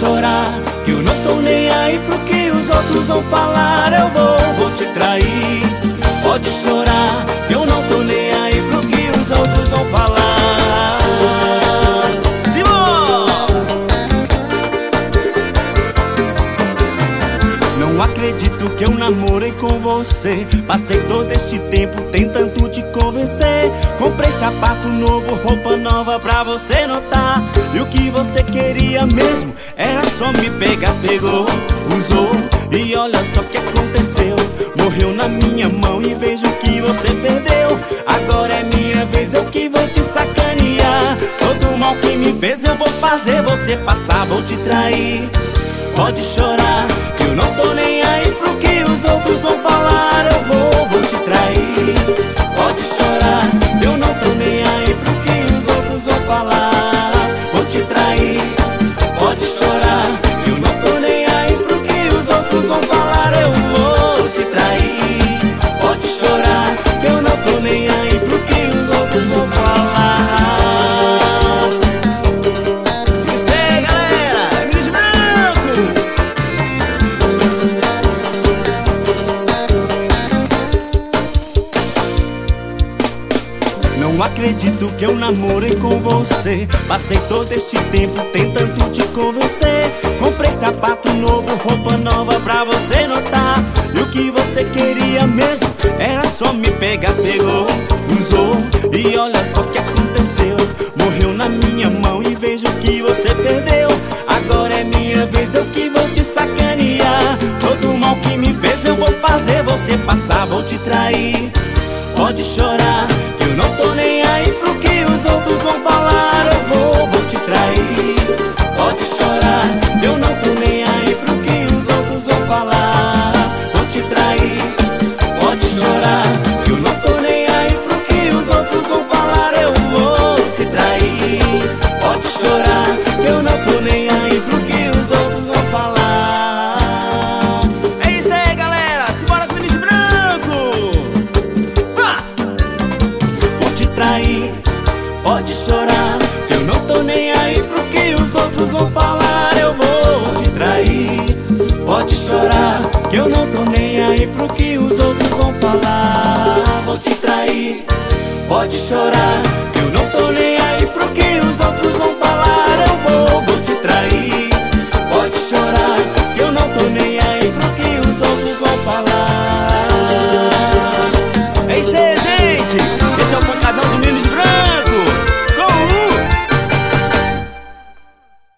chorar, que eu não tô nem aí pro que os outros vão falar. Eu vou te trair. Pode chorar, que eu não tô nem aí pro que os outros vão falar. Não acredito que eu namorei com você. Passei todo este tempo tentando te convencer. Comprei sapato novo, roupa nova pra você notar. E o que você queria mesmo era só me pegar. Pegou, usou, e olha só o que aconteceu. Morreu na minha mão e vejo que você perdeu. Agora é minha vez, eu que vou te sacanear. Todo mal que me fez eu vou fazer você passar. Vou te trair. Pode chorar, que eu não tô nem aí pro que os outros vão falar. Eu vou te trair. Pode chorar, que eu não tô nem aí pro que os outros vão falar. Vou te trair. Pode chorar, que eu não tô nem aí pro que os outros vão falar. Eu vou te trair. Pode chorar, que eu não tô nem aí pro que os outros vão falar. Não acredito que eu namorei com você. Passei todo este tempo tentando te convencer. Comprei sapato novo, roupa nova pra você notar. E o que você queria mesmo era só me pegar. Pegou, usou, e olha só o que aconteceu. Morreu na minha mão e vejo que você perdeu. Agora é minha vez, eu que vou te sacanear. Todo mal que me fez eu vou fazer você passar. Vou te trair. Pode chorar, que eu não tô nem aí pro que os outros vão falar. Eu vou te trair. Pode chorar, que eu não tô nem aí pro que os outros vão falar. Vou te trair. Pode chorar, que eu não tô nem aí pro que os outros vão falar. Eu vou te trair. Pode chorar, que eu não tô nem aí pro que os outros vão falar. É isso aí, galera, simbora com o Vinícius Branco. Trair. Pode chorar, que eu não tô nem aí pro que os outros vão falar. Eu vou te trair. Pode chorar, que eu não tô nem aí pro que os outros vão falar. Vou te trair. Pode chorar, que eu não tô nem